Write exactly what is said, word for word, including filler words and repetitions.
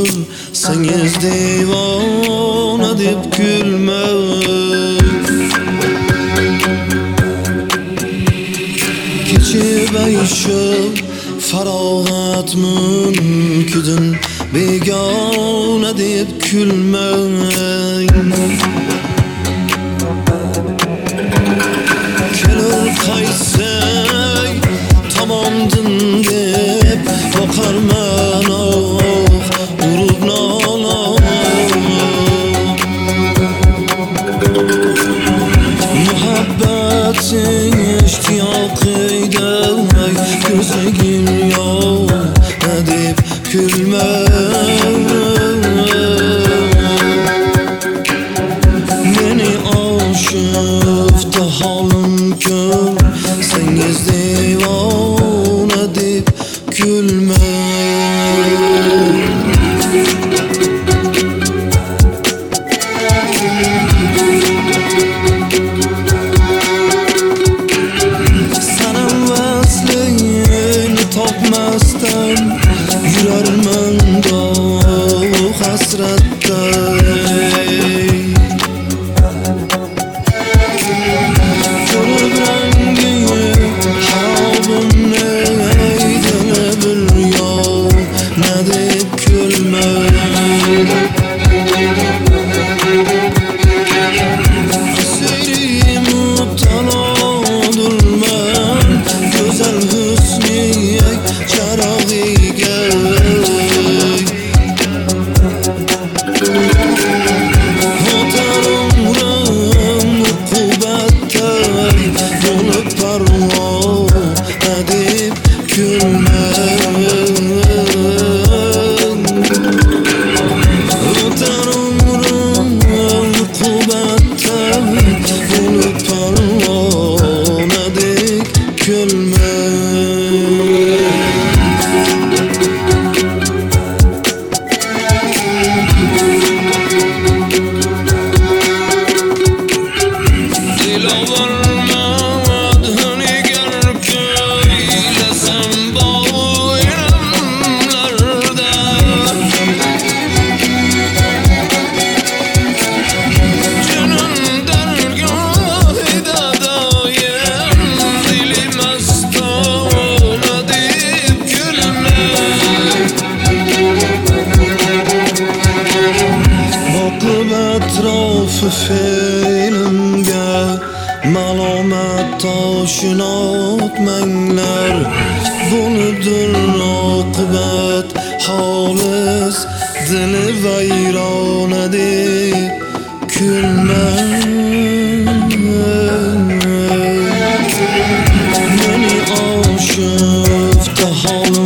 ko'rsangiz devona deb kulmang. Kechib ayshib farog'at munkidin begona deb kulmang. Kelur qaysi tomondin deb boqarman oh urib noloq. Muhabbating ishtiyoqida ko'zligim yo'q deb kulmang. Meni oshifta holim ko'rsangiz devona deb kulmang. Sanam vaslingni topmasdan yurarman do'q hasratda. Atrofi fe'limga malomat toshini otmanglar. Bunudir oqibat xolis dili vayrona deb kulmang. Meni oshifta holim